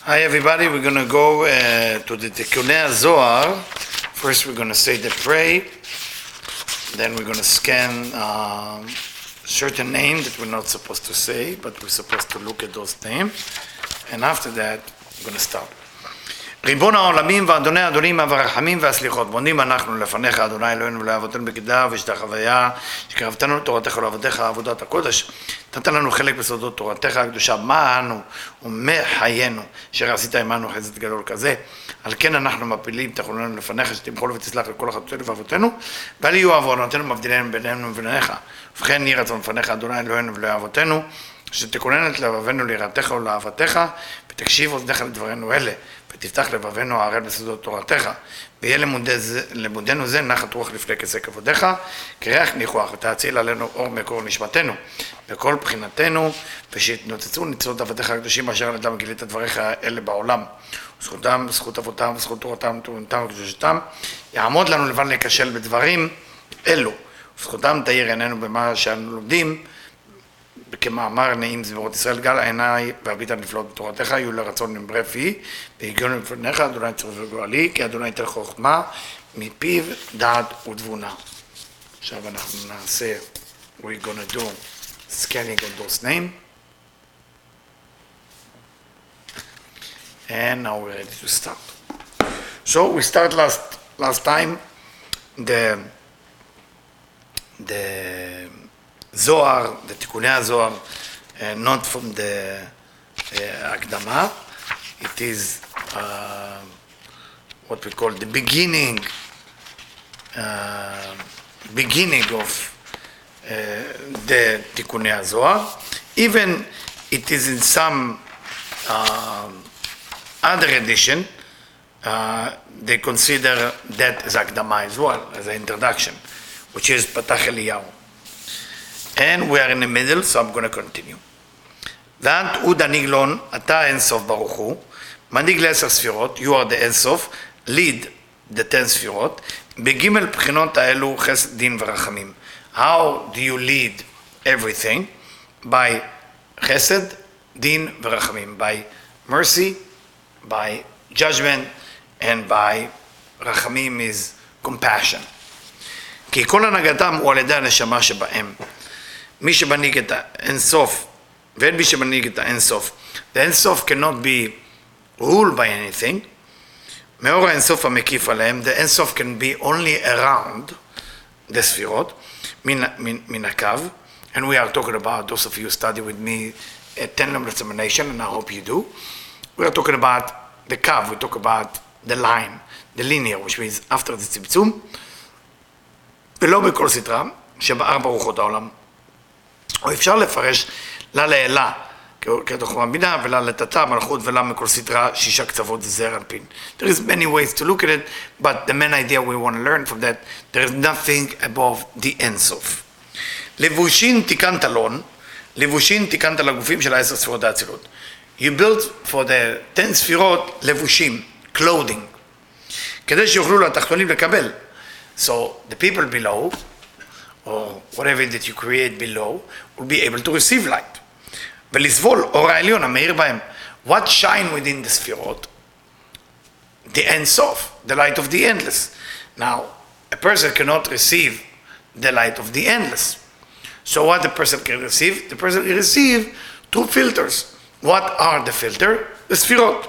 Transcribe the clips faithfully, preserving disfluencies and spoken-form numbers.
Hi everybody, we're going to go uh, to the Tikkunei Zohar. First we're going to say the pray, then we're going to scan um, certain names that we're not supposed to say, but we're supposed to look at those names, and after that we're going to start. ריבון העולמים ואדוני האדונים והרחמים והסליחות, בונים אנחנו לפניך אדוני אלוהינו ולאבותינו בקדש ושתחוויה שקרבתנו לתורתך ולעבודך עבודת הקודש, נתת לנו חלק בסודות תורתך הקדושה, מה אנו ומחיינו אשר עשית עמנו חסד גדול כזה, על כן אנחנו מפילים תחולנו לפניך שתמחול ותסלח לכל החטאותינו ואבותינו, ואל יהיו עוונותינו מבדילנו בינינו וביניך, ובכן יהי רצון לפניך אדוני אלוהינו ולאבותינו שתכונן את לבבנו ליראתך ולאהבתך, ותקשיב אוזניך לדברינו אלה, ותפתח לבבנו הערל בסודות תורתך, ויהיה למודנו זה נחת רוח לפני כיסא כבודך, כריח ניחוח, ותאציל עלינו אור מקור נשמתנו, בכל בחינתנו, ושיתנוצצו ניצולות עבדיך הקדושים אשר על ידם גילית דבריך אלה בעולם, זכותם, זכות אבותם, זכות תורתם, תורתם וקדושתם, יעמוד לנו לבן להיכשל בדברים אלו, וזכותם תאיר עינינו במה שאנו לומדים, כמאמר נעים זמירות ישראל, גל עיניי והביט הנפלאות בתורתך, יהיו לרצון עם ברפי, והגיענו לפניך, אדוני צורך וגואלי, כי אדוני ייתן חוכמה, מפיו דעת ותבונה. עכשיו אנחנו נעשה, we're gonna do scanning of those names, and now we're ready to start. So we start last last time the the Zohar, the Tikkunei Zohar, uh, not from the uh, Akdama. It is uh, what we call the beginning, uh, beginning of uh, the Tikkunei Zohar. Even it is in some uh, other edition, uh, they consider that as Akdama as well, as an introduction, which is Patach Eliyahu. And we are in the middle, so I'm going to continue. ואנט הוא דניגלון, אתה אינסוף ברוך הוא, מנהיג לעשר ספירות, you are the אינסוף, lead the ten ספירות, בגימל בחינות האלו חסד דין ורחמים. How do you lead everything? By חסד, דין ורחמים. By mercy, by judgment, and by רחמים is compassion. כי כל הנהגתם הוא על ידי הנשמה שבהם. מי שמנהיג את האינסוף, ואין מי שמנהיג את האינסוף. The אינסוף cannot be ruled by anything. מאור האינסוף המקיף עליהם, the אינסוף can be only around the ספירות, מן, מן, מן הקו, and we are talking about, those of you who study with me, a ten-level examination, and I hope you do. We are talking about the קו, we talk about the line, the linear, which means after the צמצום, ולא בכל סתרה, שבארבע רוחות העולם. או אפשר לפרש לה לעילה, כתוכמה בינה, ולה לטאטא, מלכות ולה מכל סתרה, שישה קצוות זר אנפין. There is many ways to look at it, but the main idea we want to learn from that, there is nothing above the אינסוף. לבושין תיקנת לון, לבושין תיקנת לגופים של העשר ספירות האצילות. You built for the ten ספירות לבושים, clothing, כדי שיוכלו לתחתונים לקבל. So the people below, or whatever that you create below, will be able to receive light. ולסבול אור העליון המאיר בהם. What shine within the ספירות? The אינסוף, the light of the endless. Now, a person cannot receive the light of the endless. So what the person can receive? The person can receive two filters. What are the filter? The ספירות.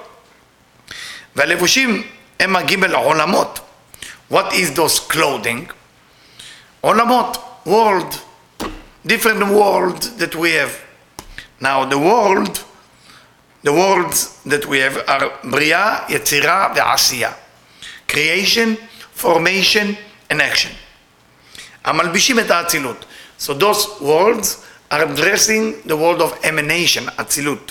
והלבושים הם הגימל עולמות. What is those clothing? עולמות. World, different world that we have. Now the world, the worlds that we have are בריאה, יצירה ועשייה. Creation, formation and action. המלבישים את האצילות. So those worlds are addressing the world of emanation, אצילות.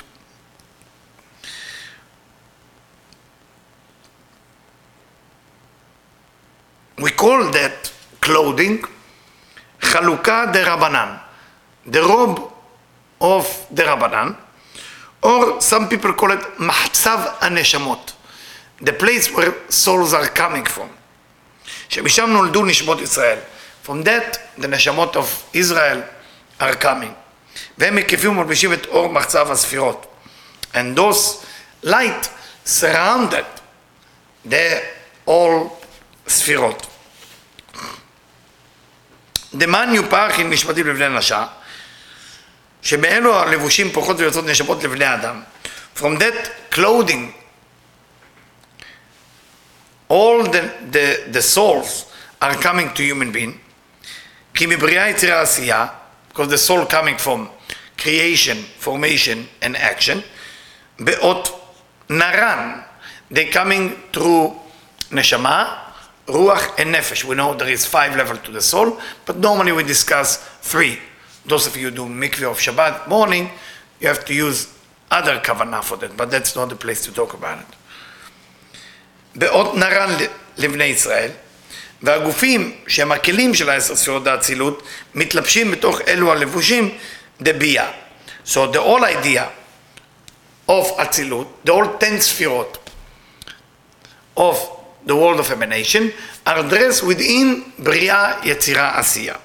We call that clothing חלוקה דרבנן, the robe of דרבנן, or some people call it מחצב הנשמות, the place where souls are coming from, שמשם נולדו נשמות ישראל. From that, the נשמות of Israel are coming. והם מקיפים ומלבישים את אור מחצב הספירות. And those light surrounded the all ספירות. דמן יופח עם משפטים לבני נשה, שבאלו הלבושים פורחות ויוצאות נשמות לבני אדם. From that clothing, all the, the, the souls are coming to human being, כי מבריאה יצירה עשייה, because the soul coming from creation, formation and action, באות נרן, they coming through נשמה, רוח and nefesh. We know there is five levels to the soul, but normally we discuss three. Those of you who do mikveh of Shabbat morning, you have to use other kavanah for that, but that's not the place to talk about it. באות נרן לבני ישראל, והגופים שהם הכלים של העשר ספירות האצילות, מתלבשים בתוך אלו הלבושים דבייה. So the whole idea of אצילות, the whole ten ספירות of the world of emanation, are dressed within בריאה, יצירה, עשייה.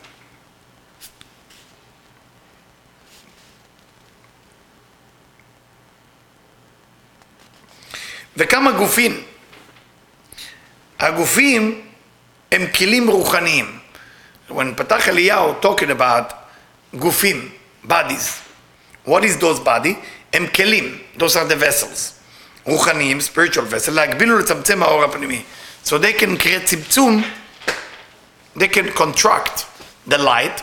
וכמה גופים? הגופים הם כלים רוחניים. When פתח אליהו talking about גופים, bodies, what is those body? הם כלים, those are the vessels. רוחניים, spiritual vessel, להגביל ולצמצם האור הפנימי. So they can create צמצום, they can contract the light,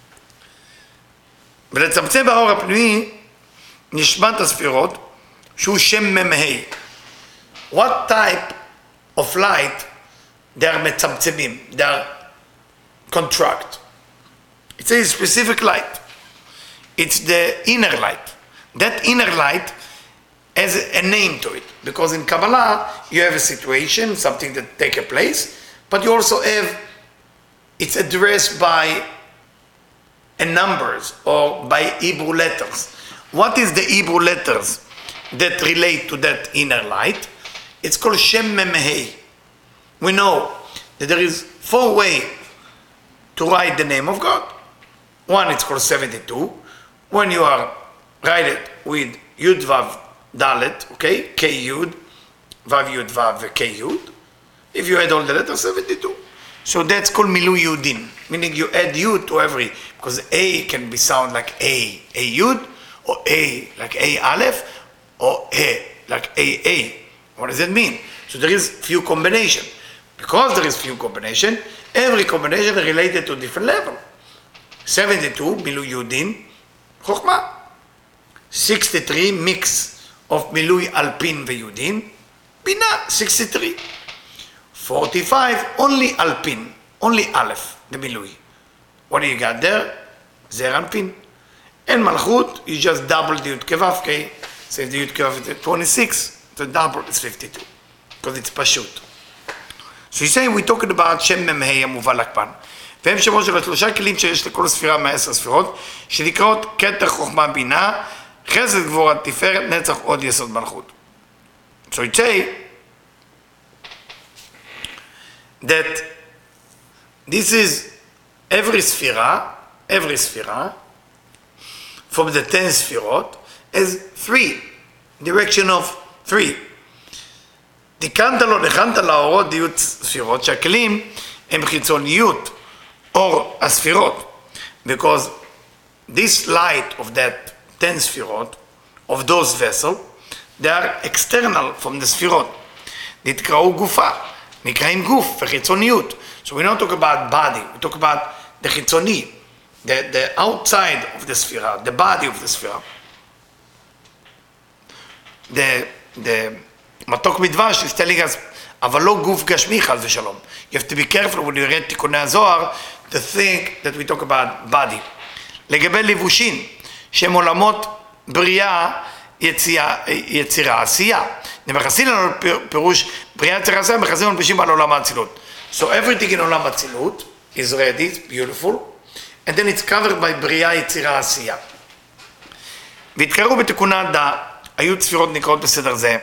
ולצמצם האור הפנימי נשמת הספירות, שהוא שם ממהי. What type of light they are מצמצמים, they are contract? It's a specific light. It's the inner light. That inner light has a name to it, because in Kabbalah you have a situation, something that take a place, but you also have, it's addressed by a numbers or by Hebrew letters. What is the Hebrew letters that relate to that inner light? It's called Shem Memhei. We know that there is four ways to write the name of God. One, it's called seventy-two. When you are write it with Yud Vav Dalet, okay, K Yud, Vav Yud Vav K Yud. If you add all the letters, seventy-two. So that's called Milu Yudin, meaning you add Yud to every, because A can be sound like A, A Yud, or A like A Aleph, or A like A A. What does that mean? So there is few combination. Because there is few combination, every combination is related to a different level. seventy-two, Milu Yudin, Chokhmah. sixty-three, mix of Milui Alpin Veyudin, Bina, sixty-three. forty-five, only Alpin, only Aleph, the Milui. What do you got there? Zer Alpin. And Malchut, you just double the Yud Kevavke, say the Yud Kevavke is twenty-six, the double is fifty-two, because it's Pashut. So you say, we're talking about Shem Memhei המובל לקפן. והם שמות של השלושה כלים שיש לכל ספירה מעשר ספירות, שנקראות כתר חוכמה בינה, חסד גבורה תפארת נצח עוד יסוד מלכות. So you say that this is every ספירה, every ספירה, from the ten ספירות, is three, direction of three. תיקנת לו, נכנת לאורות דיות ספירות, שהכלים הם חיצוניות אור הספירות. Because this light of that ten ספירות, of those vessels, they are external from the ספירות. נתקראו גופה, נקראים גוף וחיצוניות. So we don't talk about body, we talk about the חיצוני, the, the outside of the ספירה, the body of the ספירה. The, the מתוק מדבש is telling us, אבל לא גוף גשמי חס ושלום. You have to be careful when you read תיקוני הזוהר, to think that we talk about body. לגבי לבושים, שהם עולמות בריאה, יצירה, יצירה, עשייה. נמחסים לנו פירוש בריאה, יצירה, עשייה, מחסים לנו פירושים על עולם האצילות. So everything in עולם האצילות is ready, it's beautiful, and then it's covered by בריאה, יצירה, עשייה. והתקראו בתיקוני הדע, היו ספירות נקראות בסדר זה,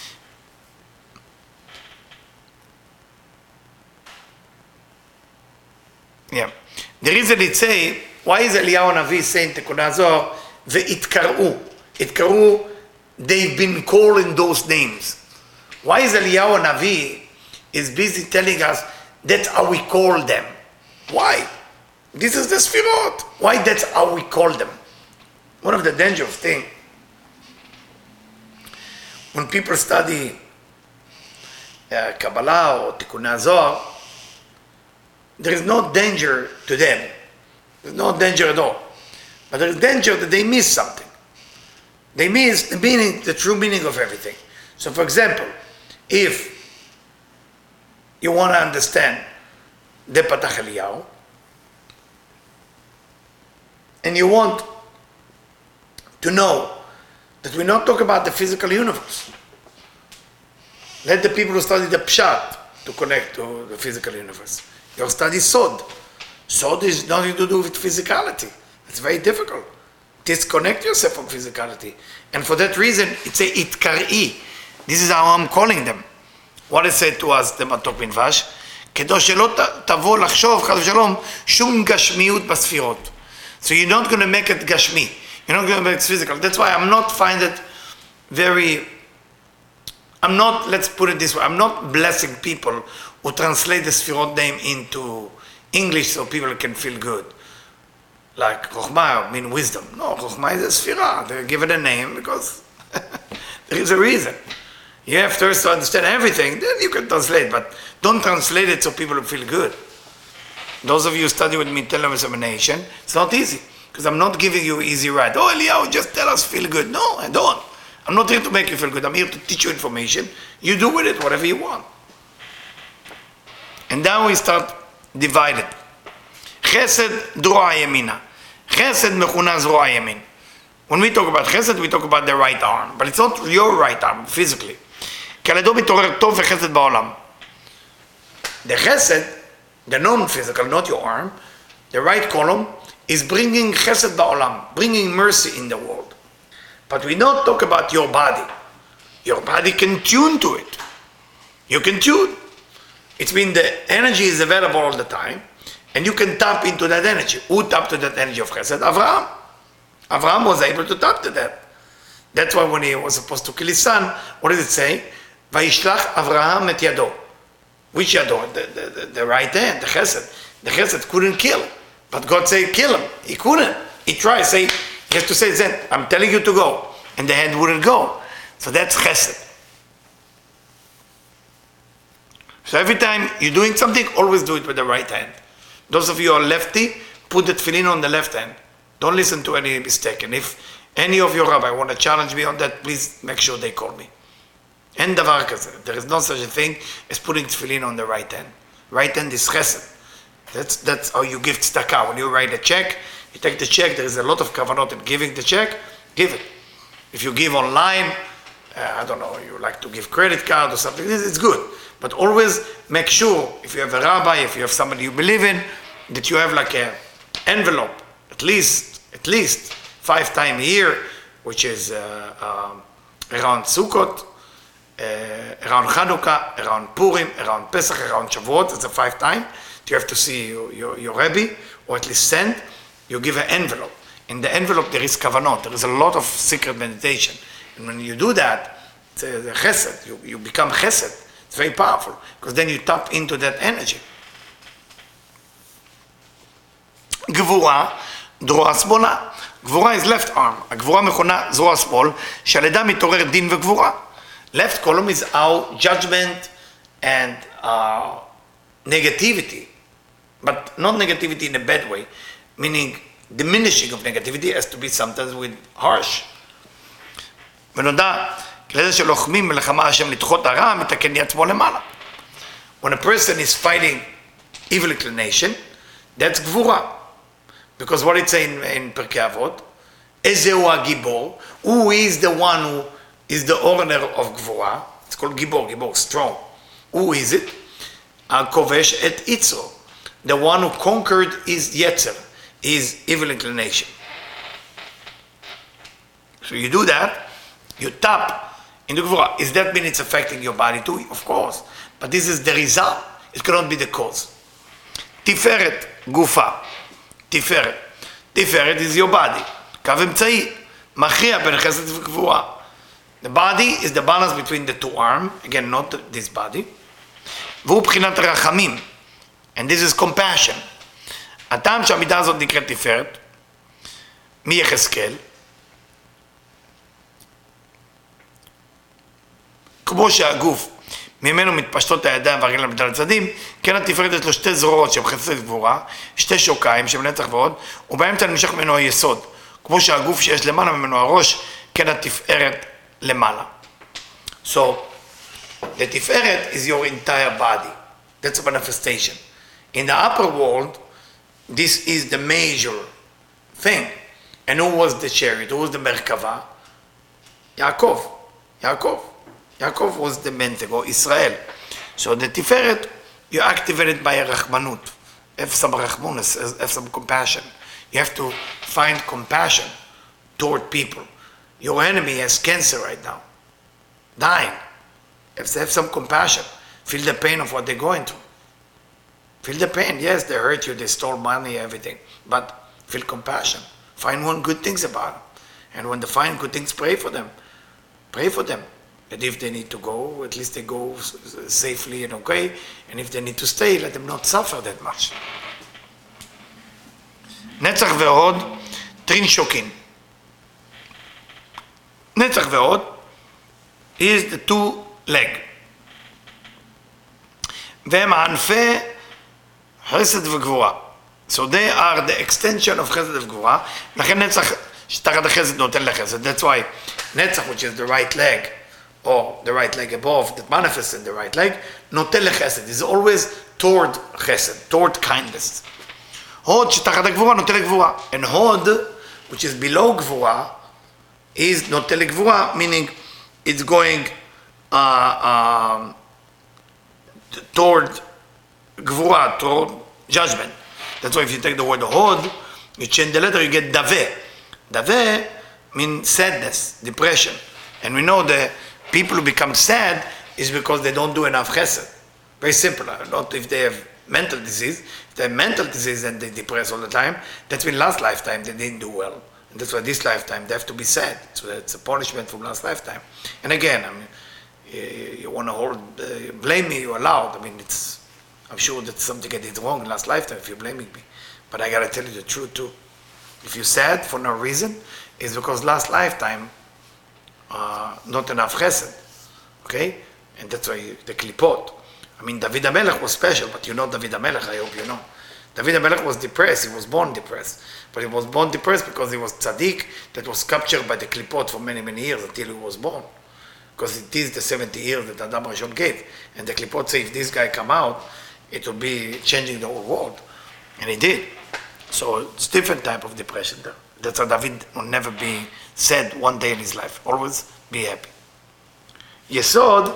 yeah. The reason it say, why is Eliyahu Navi saying תיקוני הזוהר, והתקראו, התקראו they've been calling those names. Why is Eliyahu Navi is busy telling us that's how we call them? Why? This is the Sfirot. Why that's how we call them? One of the dangerous things, when people study uh, Kabbalah or Tikkunei Zohar, there is no danger to them. There's no danger at all. But there is danger that they miss something. They miss the meaning, the true meaning of everything. So for example, if you want to understand the Patach Eliyahu, and you want to know that we not talk about the physical universe. Let the people who study the Pshat to connect to the physical universe. You study Sod. Sod is nothing to do with physicality. It's very difficult. Disconnect yourself from physicality. And for that reason, it's a Itkar'i. This is how I'm calling them. What is said to us, the Matok Minvash? כדו שלא תבוא לחשוב, חס ושלום, שום גשמיות בספירות. So you're not going to make it gashmi. You're not going to make it physical. That's why I'm not find it very, I'm not, let's put it this way, I'm not blessing people who translate the Sfirot name into English so people can feel good. Like Chokhmah, mean wisdom. No, Chokhmah is a Sfirah. They give it a name because there is a reason. You have first to understand everything, then you can translate, but don't translate it so people will feel good. Those of you who study with me Telem examination, it's not easy, because I'm not giving you easy ride. Oh, Eliyahu, just tell us feel good. No, I don't. I'm not here to make you feel good. I'm here to teach you information. You do with it whatever you want. And now we start divided. Chesed Drua Yemina. Chesed Mechuna Zroa Yemin. When we talk about Chesed, we talk about the right arm, but it's not your right arm physically. כי על ידו מתעורר טוב וחסד בעולם. The Chesed, the non-physical, not your arm, the right column, is bringing Chesed ba'olam, bringing mercy in the world. But we don't talk about your body. Your body can tune to it. You can tune. It means the energy is available all the time, and you can tap into that energy. Who tapped to that energy of Chesed? Avraham. Avraham was able to tap to that. That's why when he was supposed to kill his son, what did it say? Vayishlach Avraham et yado. Which yado? The, the, the, the right hand, the Chesed. The Chesed couldn't kill. But God said, kill him. He couldn't. He tried. Say, he has to say, then, I'm telling you to go. And the hand wouldn't go. So that's Chesed. So every time you're doing something, always do it with the right hand. Those of you who are lefty, put the tefillin on the left hand. Don't listen to any mistake. And if any of your rabbi want to challenge me on that, please make sure they call me. And davar kaze. There is no such a thing as putting tefillin on the right hand. Right hand is chesed. That's, that's how you give tzedakah. When you write a check, you take the check, there is a lot of kavanot in giving the check, give it. If you give online, uh, I don't know, you like to give credit card or something, it's good. But always make sure, if you have a rabbi, if you have somebody you believe in, that you have like a envelope, at least, at least five times a year, which is uh, uh, around Sukkot, uh, around Chanukah, around Purim, around Pesach, around Shavuot, it's a five time. You have to see your, your, your Rebbe, or at least send, you give an envelope. In the envelope there is kavanot, there is a lot of secret meditation. And when you do that, it's a, a chesed, you, you become chesed. It's very powerful, because then you tap into that energy. גבורה, דרוע שמאלה. גבורה is left arm. הגבורה מכונה זרוע שמאל, שעל ידה מתעורר דין וגבורה. Left column is our judgment and uh, negativity. But not negativity in a bad way, meaning diminishing of negativity has to be sometimes with harsh. ונודע, לזה שלוחמים מלחמה השם לדחות הרע, מתקן יעצמו למעלה. When a person is fighting evil inclination, that's גבורה. Because what it says in, in Pirkei Avot, Ezeu HaGibor, who is the one who is the owner of גבורה, it's called Gibor, Gibor, strong. Who is it? HaKovesh et Yitzro, the one who conquered his Yetzer, his evil inclination. So you do that, you tap into Gvura. Does that mean it's affecting your body too? Of course. But this is the result. It cannot be the cause. Tiferet Gufa. Tiferet. Tiferet is your body. קו אמצעי. מכריע בין חסד וגבורה. The body is the balance between the two arms, again, not this body. והוא בחינת הרחמים, and this is compassion. הטעם שהמידה הזאת נקראת תפארת, מיחזקאל, כמו שהגוף ממנו מתפשטות הידיים והרגליים בדל הצדדים, כן התפארת יש לו שתי זרועות שהן חסד וגבורה, שתי שוקיים שהן נצח ועוד, ובאמצע נמשך ממנו היסוד, כמו שהגוף שיש למעלה ממנו הראש, כן התפארת למעלה. So, the תפארת is your entire body. That's a manifestation. In the upper world, this is the major thing. And who was the chariot? Who was the Merkava? Yaakov. Yaakov. Yaakov was the Menteg, or Israel. So the Tiferet, you activate it by a Rachmanut. Have some Rachmanus, have some compassion. You have to find compassion toward people. Your enemy has cancer right now, dying. You have to have some compassion. Feel the pain of what they're going through. Feel the pain. Yes, they hurt you, they stole money, everything. But feel compassion. Find one good things about them. And when they find good things, pray for them. Pray for them. That if they need to go, at least they go safely and okay. And if they need to stay, let them not suffer that much. נצח ועוד, טרין שוקין. נצח ועוד is the two leg. והם ענפי חסד וגבורה. So they are the extension of חסד וגבורה. לכן נצח שתחת החסד נותן לחסד. That's why נצח, which is the right leg, or the right leg above, that manifests in the right leg, נותן לחסד. is always toward חסד, toward kindness. הוד שתחת הגבורה נותן לגבורה. And הוד, which is below גבורה, is נותן לגבורה, meaning it's going uh, um, toward גבורה, toward judgment. That's why if you take the word hod, you change the letter, you get dave. Dave means sadness, depression. And we know that people who become sad is because they don't do enough chesed. Very simple. Not if they have mental disease. If they have mental disease and they depress all the time, that's when last lifetime they didn't do well. And that's why this lifetime they have to be sad. So it's a punishment from last lifetime. And again, I mean, you, you want to hold, uh, blame me, you're allowed. I mean, it's, I'm sure that something I did wrong in last lifetime if you're blaming me. But I gotta tell you the truth too. If you're sad for no reason, it's because last lifetime, uh, not enough chesed. Okay? And that's why you, the klipot. I mean, David HaMelech was special, but you know David HaMelech, I hope you know. David HaMelech was depressed, he was born depressed. But he was born depressed because he was tzaddik that was captured by the klipot for many, many years until he was born. Because it is the seventy years that Adam Rishon gave. And the klipot say if this guy come out, it will be changing the whole world. And he did. So it's different type of depression there. That's why David will never be sad one day in his life. Always be happy. יסוד,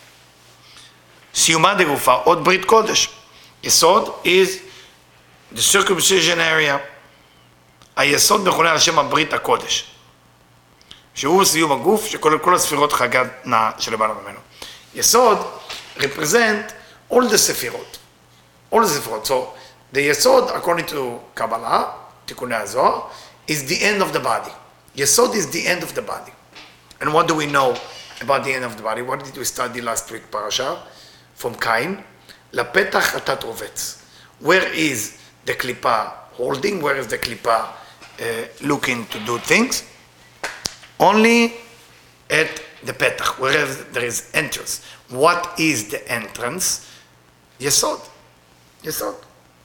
סיומה דגופה, עוד ברית קודש. יסוד is the circumcision area. היסוד מכונה על שם הברית הקודש. שהוא סיום הגוף שכולל כל הספירות חגתנה שלמעלה ממנו. יסוד represent all the ספירות. all the ספירות. So the יסוד, according to Kabbalah, תיקוני הזוהר, is the end of the body. יסוד is the end of the body. And what do we know about the end of the body? What did we study last week, parasha? From Cain, לפתח אתה רובץ. Where is the klipa holding? Where is the klipa uh, looking to do things? Only at the petach, wherever there is entrance. What is the entrance? יסוד. יסוד.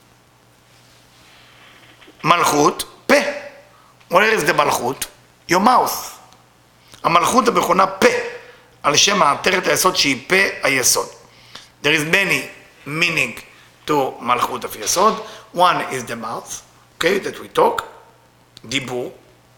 מלכות, פה. Where is the מלכות? Your mouth. המלכות המכונה פה, על שם העטרת היסוד שהיא פה היסוד. There is many meaning to מלכות of יסוד. One is the mouth, okay, that we talk, דיבור.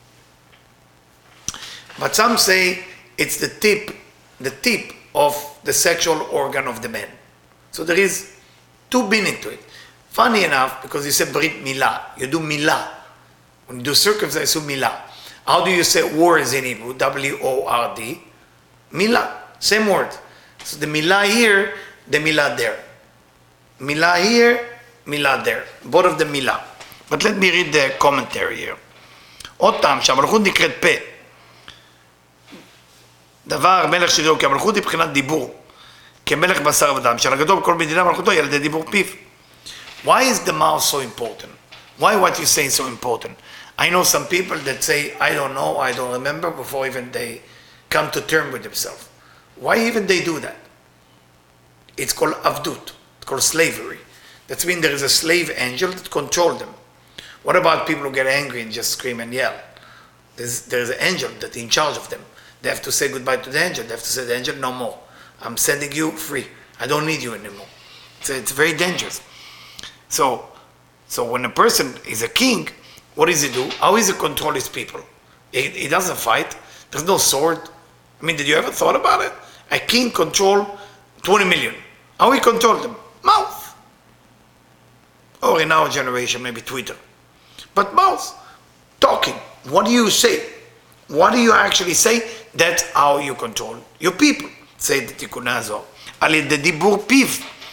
But some say it's the tip, the tip of the sexual organ of the man. So there is two meaning to it. Funny enough, because you say brit milah, you do milah. When you do circumcision, you do milah. How do you say words in Hebrew? W O R D. Milah, same word. So the milah here, the milah there. Milah here, milah there. Both of the milah. But let me read the commentary here. עוד פעם, שהמלכות נקראת פה. דבר מלך שריו כי המלכות היא בחינת דיבור, כמלך בשר ודם, שלגדול בכל מדינה מלכותו היא על ידי דיבור פיו. Why is the mouth so important? Why what you say is so important? I know some people that say, I don't know, I don't remember, before even they come to terms with themselves. Why even they do that? It's called avdut, it's called slavery. That means there is a slave angel that controls them. What about people who get angry and just scream and yell? There's, there's an angel that's in charge of them. They have to say goodbye to the angel. They have to say to the angel, no more. I'm sending you free. I don't need you anymore. So it's very dangerous. So, so when a person is a king, what does he do? How does he control his people? He, he doesn't fight. There's no sword. I mean, did you ever thought about it? A king control twenty million. How he control them? Mouth. Or in our generation, maybe Twitter. But mouth. Talking. What do you say? What do you actually say? That's how you control your people. Say the תיקוני הזוהר. על ידי דיבור פיו.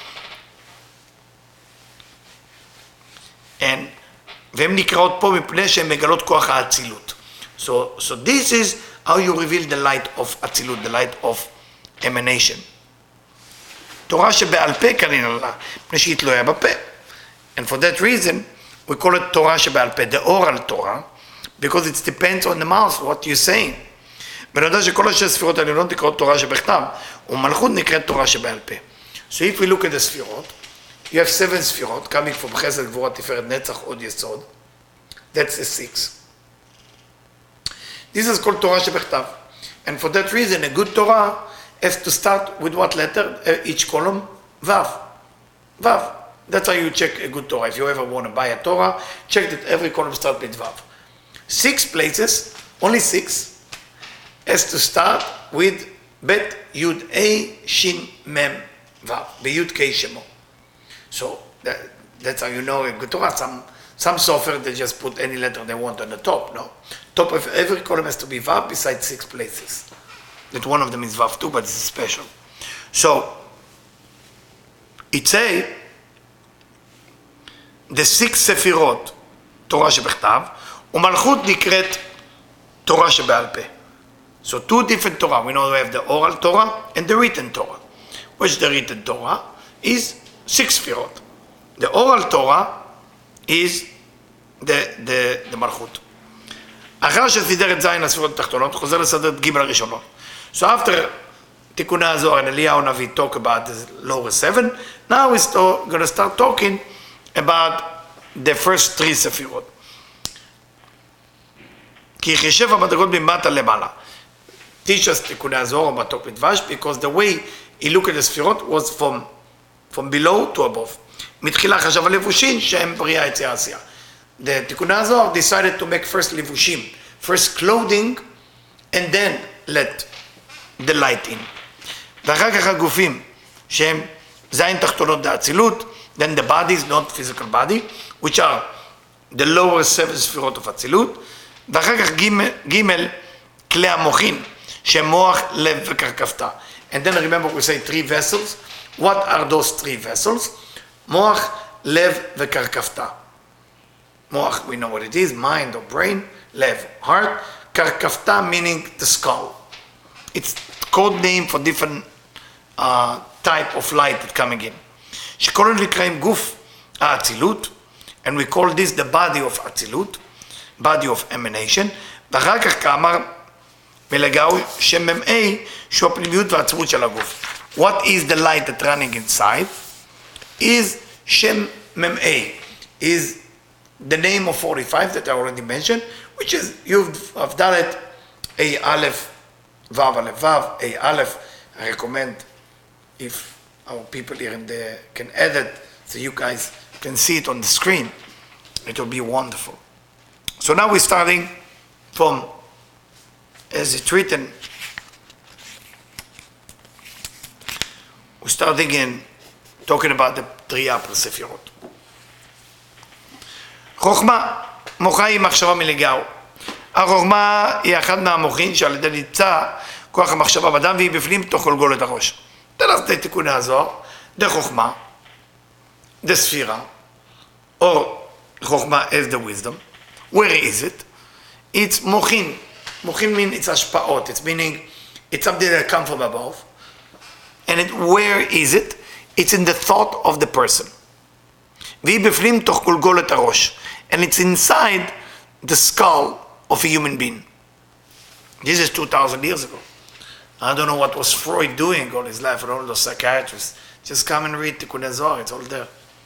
And והן נקראות פה מפני שהן מגלות כוח האצילות. So, so this is how you reveal the light of אצילות, the light of emanation. תורה שבעל פה כנראה לה, מפני שהיא תלויה בפה. And for that reason, we call it תורה שבעל פה, the oral Torah, because it depends on the mouth, what you're saying. ונודע שכל השש ספירות העליונות נקראות תורה שבכתב, ומלכות נקראת תורה שבעל פה. So if we look at the ספירות, you have seven ספירות, coming from חסד, גבורה, תפארת, נצח, עוד יסוד. That's the six. This is called תורה שבכתב. And for that reason, a good Torah has to start with what letter? Uh, each column? Vav. Vav. That's how you check a good Torah. If you ever want to buy a Torah, check that every column starts with Vav. Six places, only six, has to start with Bet Yud A Shin Mem Vav. Beyud Kei Shemo. So that, that's how you know a good Torah. Some some software they just put any letter they want on the top. No, top of every column has to be Vav besides six places. That one of them is Vav too, but it's special. So it's a the six ספירות, תורה שבכתב, ומלכות נקראת תורה שבעל פה. So two different Torah. We know we have the oral Torah and the written Torah. Which the written Torah is six ספירות. The oral Torah is the, the, the מלכות. אחר שסידר את זין הספירות התחתונות, חוזר לסדר את ג' הראשונות. So after תיקוני הזוהר and Eliyahu Navi talk about the lower seven, now we're going to start talking about the first three ספירות. כי חישב המדרגות ממטה למעלה. Teach us תיקוני הזוהר about talk with Vash, because the way he looked at the ספירות was from, from below to above. מתחילה חשב על לבושים שהם בריאה יציאה עשייה. The תיקוני הזוהר decided to make first לבושים, first clothing, and then let the light in. ואחר כך הגופים שהם זין תחתונות דאצילות, then the body is not physical body, which are the lower seven ספירות of אצילות, ואחר כך ג' כלי המוחין, שהם מוח, לב וקרקפתא. And then remember we say three vessels. What are those three vessels? מוח, לב וקרקפתא. מוח, we know what it is, mind or brain, לב, heart, קרקפתא meaning the skull. It's code name for different uh, type of light that's coming in. שכל נקראים גוף האצילות, and we call this the body of אצילות, body of emanation, ואחר כך כאמר מלגאו שם מ"א שהוא הפנימיות והעצמות של הגוף. What is the light that's running inside? Is שם מ"א, is the name of forty-five that I already mentioned, which is you've I've done it A Aleph, Vav Aleph Vav, A Aleph. I recommend if our people here in the can edit so you guys can see it on the screen. It will be wonderful. So now we're starting from, as it's written, we're starting in talking about the three upper ספירות. חוכמה, מוחה היא מחשבה מלגאו. החוכמה היא אחד מהמוחין שעל ידי נמצא כוח המחשבה באדם והיא בפנים תוך גולגולת הראש. Tell us the תיקוני הזוהר, the חוכמה, the ספירה, or חוכמה as the wisdom. Where is it? It's מוחין. מוחין means it's השפעות. It's meaning It's something that comes from above. And it, where is it? It's in the thought of the person. והיא בפנים תוך גולגולת הראש. And it's inside the skull of a human being. This is two thousand years ago. I don't know what was Freud doing all his life, and all those psychiatrists. Just come and read Tikkun HaZohar, it's all there.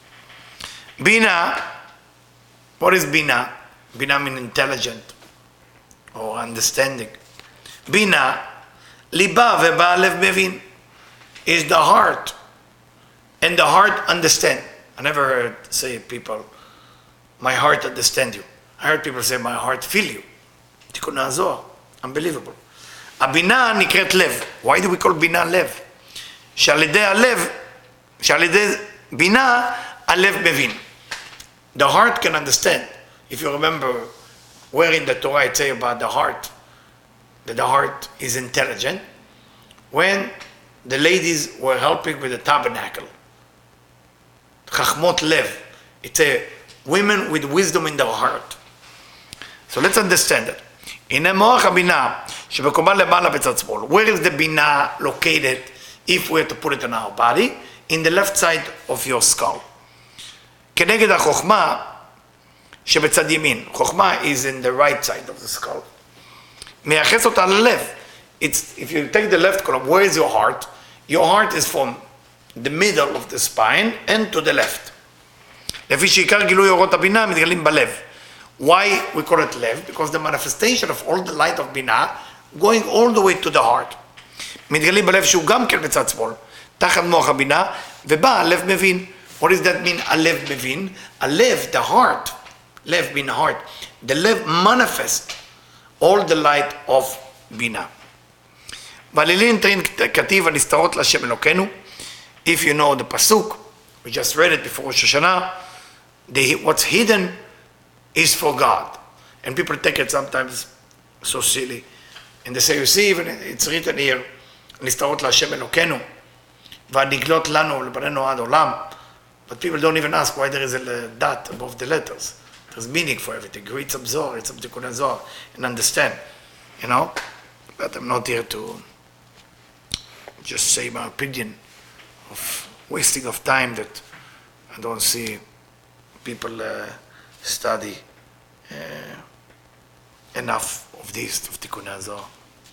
Bina, what is Bina? Bina means intelligent or understanding. Bina, liba ve'ba'alev mevin, is the heart, and the heart understand. I never heard say people, my heart understand you. I heard people say, my heart feel you. Tikkun HaZohar, unbelievable. הבינה נקראת לב. Why do we call בינה לב? שעל ידי הלב, שעל ידי בינה, הלב מבין. The heart can understand. If you remember where in the Torah it say about the heart, that the heart is intelligent, when the ladies were helping with the tabernacle. Chachmot lev. It's a women with wisdom in their heart. So let's understand it. הנה מוח הבינה שבקומה למעלה בצד שמאל. Where is the בינה located if we have to put it in our body? In the left side of your skull. כנגד החוכמה שבצד ימין. חוכמה is in the right side of the skull. מייחס אותה ללב. It's, if you take the left column, where is your heart? Your heart is from the middle of the spine and to the left. לפי שעיקר גילוי אורות הבינה מתגלים בלב. Why we call it lev? Because the manifestation of all the light of Binah going all the way to the heart. מתגלים בלב שהוא גם כן בצד שמאל, תחת מוח הבינה, ובא הלב מבין. What does that mean, הלב מבין? הלב, the heart, לב mean heart. The lev manifests all the light of Binah. ועלילים תרין כתיב הנסתרות להשם אלוקינו. If you know the pasuk, we just read it before Rosh Hashanah, the, what's hidden is for God. And people take it sometimes so silly. And they say, you see, even it's written here, נסתרות להשם אלוקינו, והנגלות לנו לבנינו עד עולם. But people don't even ask why there is a dot above the letters. There's meaning for everything. Read some Zohar, read some Tikkun HaZohar, and understand, you know? But I'm not here to just say my opinion of wasting of time that I don't see people uh, study uh, enough of this, of Tikkun HaZohar.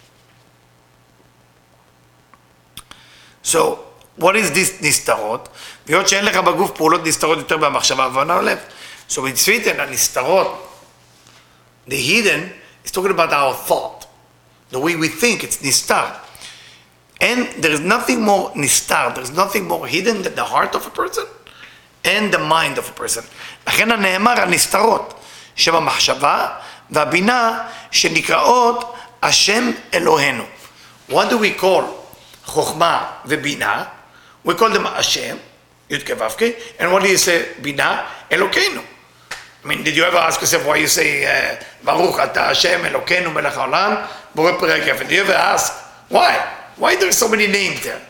So, what is this נסתרות? והיות שאין לך בגוף פעולות נסתרות יותר במחשבה והבנה הלב. So it's written, הנסתרות, the hidden, is talking about our thought. The way we think, it's נסתר. And there is nothing more נסתר, there is nothing more hidden than the heart of a person and the mind of a person. לכן הנאמר הנסתרות, שבמחשבה והבינה שנקראות השם אלוהינו. What do we call חוכמה ובינה? We call them Hashem, Yud Kei Vav Kei, and what do you say, Bina? Elokeinu. I mean, did you ever ask yourself why you say, uh, Baruch Ata Hashem Elokeinu Melech Haolam, Borei Perei Kefed? Did you ever ask, why? Why there are so many names there?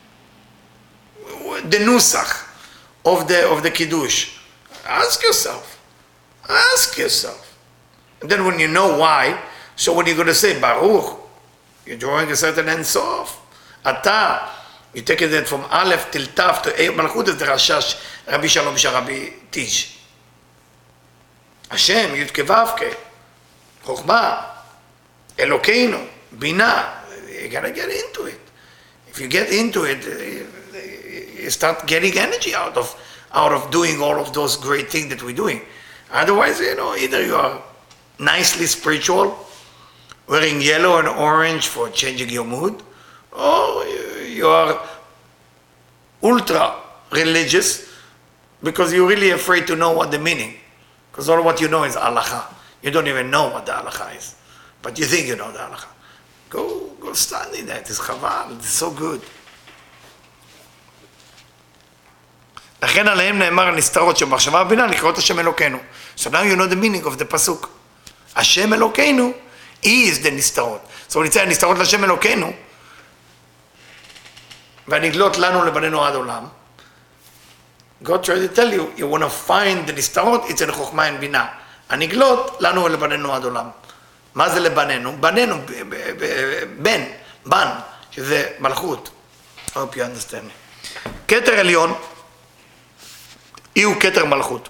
The Nusach of the, of the Kiddush. Ask yourself. Ask yourself. And then when you know why, so when you're going to say Baruch, you're drawing a certain Ein Sof. Ata, you take it from Aleph till Tav to Eir Malchut is the Rashash Rabbi Shalom Sharabi teach. Hashem, Yud Kei Vav Kei, Chokhmah, Elokeinu, Bina. You gotta get into it. If you get into it, you start getting energy out of out of doing all of those great things that we're doing. Otherwise, you know, either you are nicely spiritual, wearing yellow and orange for changing your mood, or you are ultra religious because you're really afraid to know what the meaning. Because all what you know is halacha. You don't even know what the halacha is. But you think you know the halacha. Go, go study that. It's chaval. It's so good. לכן עליהם נאמר הנסתרות שבמחשבה הבינה לקרוא השם אלוקינו. So now you know the meaning of the pasuk. השם אלוקינו is the נסתרות. So when it says הנסתרות להשם אלוקינו, והנגלות לנו לבנינו עד עולם, God tried to tell you, you want to find the נסתרות, it's in חוכמה and בינה. הנגלות לנו לבנינו עד עולם. מה זה לבנינו? בנינו, בן, בן, שזה מלכות. I hope you understand me. כתר עליון, הוא כתר מלכות.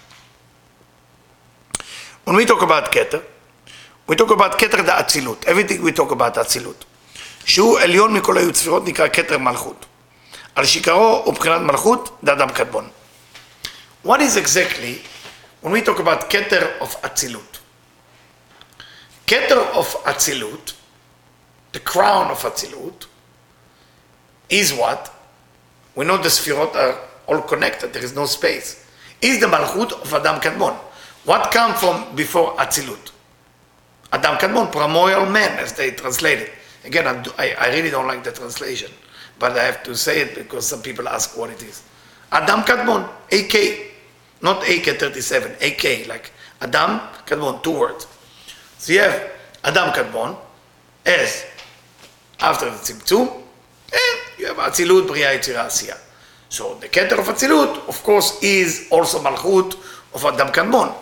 When we talk about כתר, we talk about כתר דאצילות. Everything we talk about אצילות. שהוא עליון מכל היו צפירות נקרא כתר מלכות. על שיקרו ובחינת מלכות דאדם קדמון. What is exactly when we talk about כתר of אצילות? כתר of אצילות, the crown of אצילות, is what? We know the ספירות are all connected, there is no space. Is the מלכות of אדם קדמון. What comes from before אצילות? אדם קדמון, primordial man, as they translate it. Again, I'm, I, I really don't like the translation, but I have to say it because some people ask what it is. Adam Kadmon, A K, not A K thirty-seven, A K, like Adam Kadmon, two words. So you have Adam Kadmon as after the Tzimtzum, and you have Atzilut, Bria, Yetzirah, Asiyah. So the Keter of Atzilut, of course, is also Malchut of Adam Kadmon.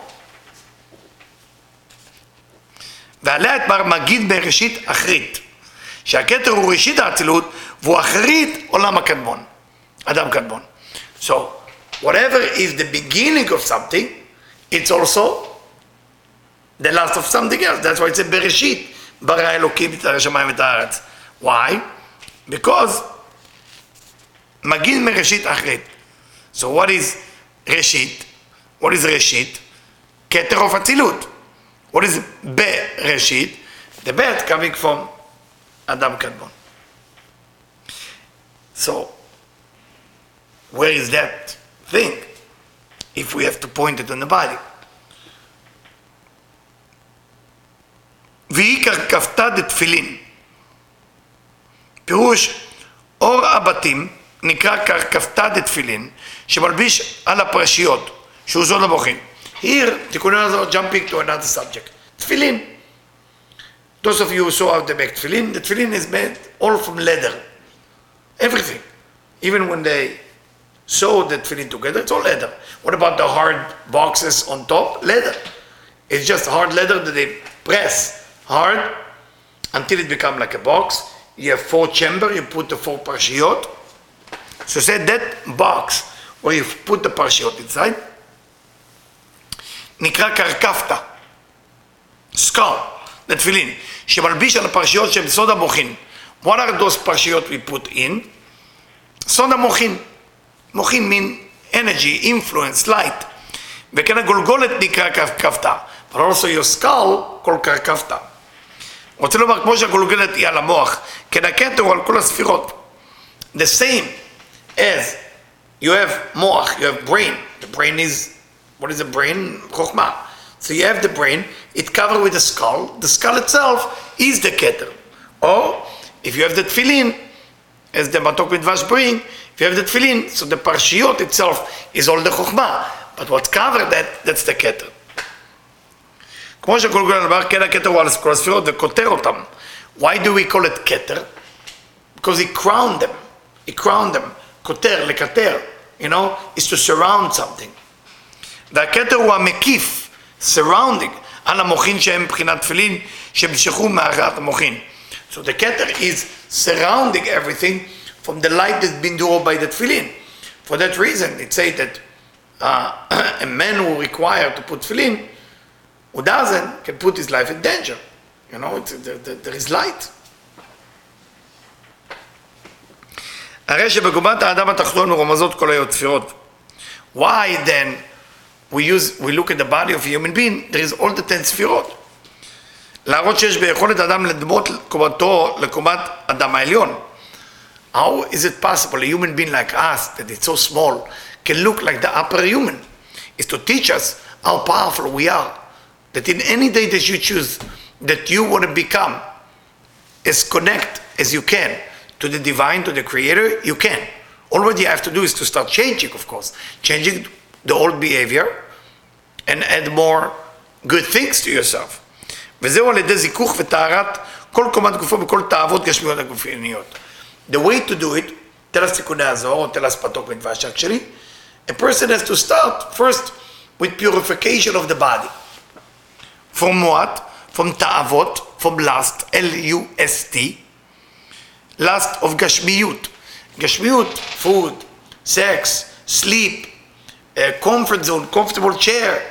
ועליה את בר מגיד בראשית אחרית. שהכתר הוא ראשית האצילות, והוא אחרית עולם הקדמון, אדם קדמון. So, whatever is the beginning of something, it's also the last of something else. That's why it's a בראשית, ברא אלוקים את השמיים ואת הארץ. Why? Because מגיד מראשית אחרית. So what is ראשית? What is ראשית? כתר of אצילות. What is בראשית? The bet coming from Adam Kadmon. So, where is that thing? If we have to point it on the body. והיא כפתה דתפילין. פירוש, אור הבתים נקרא כפתה דתפילין, שמלביש על הפרשיות, שהוא זו למוחין. Here, תיקונו הזו, jumping to another subject. תפילין. Those of you who saw how they make tefillin, the tefillin is made all from leather. Everything. Even when they sew the tefillin together, it's all leather. What about the hard boxes on top? Leather. It's just hard leather that they press hard until it becomes like a box. You have four chambers, you put the four parshiyot. So say that box where you put the parshiyot inside, נקרא קרקפתא. skull. The tefillin, שמלביש על הפרשיות שהם סוד המוחין. What are those parshiyot we put in? סוד המוחין. מוחין mean energy, influence, light. וכן הגולגולת נקרא כפתא. But also your skull called כפתא. רוצה לומר, כמו שהגולגולת היא על המוח, כן הכתר הוא על כל הספירות. The same as you have מוח, you have brain. The brain is, what is the brain? חוכמה. So you have the brain, it's covered with the skull. The skull itself is the keter. Or, if you have the tefillin, as the Matok Midvash bring, if you have the tefillin, so the parshiyot itself is all the chokhmah. But what's covered, that, that's the keter. כמו שגולגול אמר, כן הכתר הוא על כל הספירות וכותר אותם. Why do we call it keter? Because he crowned them. He crowned them. כותר, לכתר, you know, is to surround something. והכתר הוא המקיף. surrounding על המוחין שהם מבחינת תפילין שמשכו מהרעת המוחין. So the keter is surrounding everything from the light that's been done by the tefillin. For that reason, it says that uh, a man who requires to put tefillin, who doesn't, can put his life in danger. You know, it's, there, there, there is light. הרי שבקומת האדם התחתון מרומזות כל היוצפרות. Why then we use, we look at the body of a human being, there is all the ten ספירות. להראות שיש ביכולת אדם לדמות קומתו לקומת אדם העליון. How is it possible a human being like us, that it's so small, can look like the upper human? Is to teach us how powerful we are. That in any day that you choose, that you want to become as connect as you can to the divine, to the creator, you can. All what you have to do is to start changing, of course. Changing the old behavior and add more good things to yourself. וזהו על ידי זיכוך וטהרת כל קומת גופו בכל תאוות גשמיות הגופניות. The way to do it, tell us תיקוני הזוהר, or tell us פתוק מדבש actually, a person has to start first with purification of the body. From what? From ta'avot, from lust, L U S T, lust of gashmiyut. Gashmiyut, food, sex, sleep, a comfort zone, comfortable chair.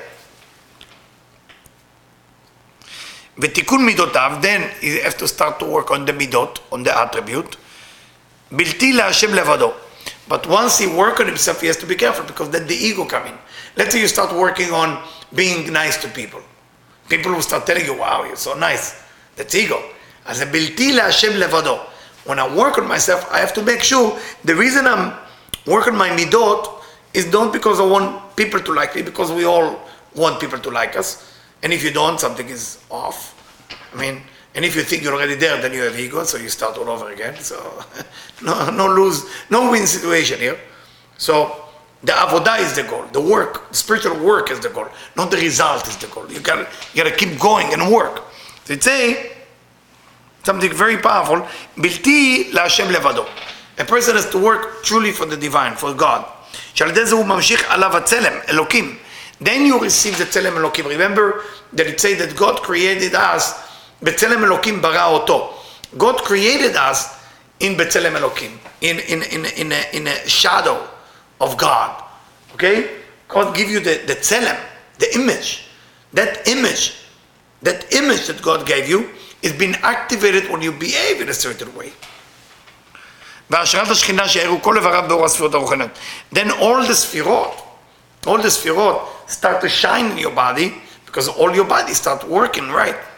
ותיקון מידותיו, then you have to start to work on the midot, on the attribute. בלתי להשם לבדו. But once he work on himself, he has to be careful because then the ego come in. Let's say you start working on being nice to people. People will start telling you, wow, you're so nice. That's ego. As a בלתי להשם לבדו. When I work on myself, I have to make sure the reason I'm working my midot is not because I want people to like me, because we all want people to like us. And if you don't, something is off. I mean, and if you think you're already there, then you have ego, so you start all over again. So no, no lose, no win situation here. So the avodah is the goal. The work, the spiritual work is the goal. Not the result is the goal. You gotta, you gotta keep going and work. So it's a something very powerful. Bilti laHashem levado. A person has to work truly for the divine, for God. שעל-ידי זה הוא ממשיך עליו הצלם, אלוקים. Then you receive the tzelem Elokim. Remember that it says that God created us, בצלם Elokim bara אותו. God created us in בצלם Elokim, in, in, in, in, a, in a shadow of God. Okay? God give you the, the tzelem, the image. That image, that image that God gave you is being activated when you behave in a certain way. והשראת השכינה שהאירו כל איבריו באור הספירות הרוחניות. Then all the ספירות, all the ספירות start to shine in your body because all your body start working right.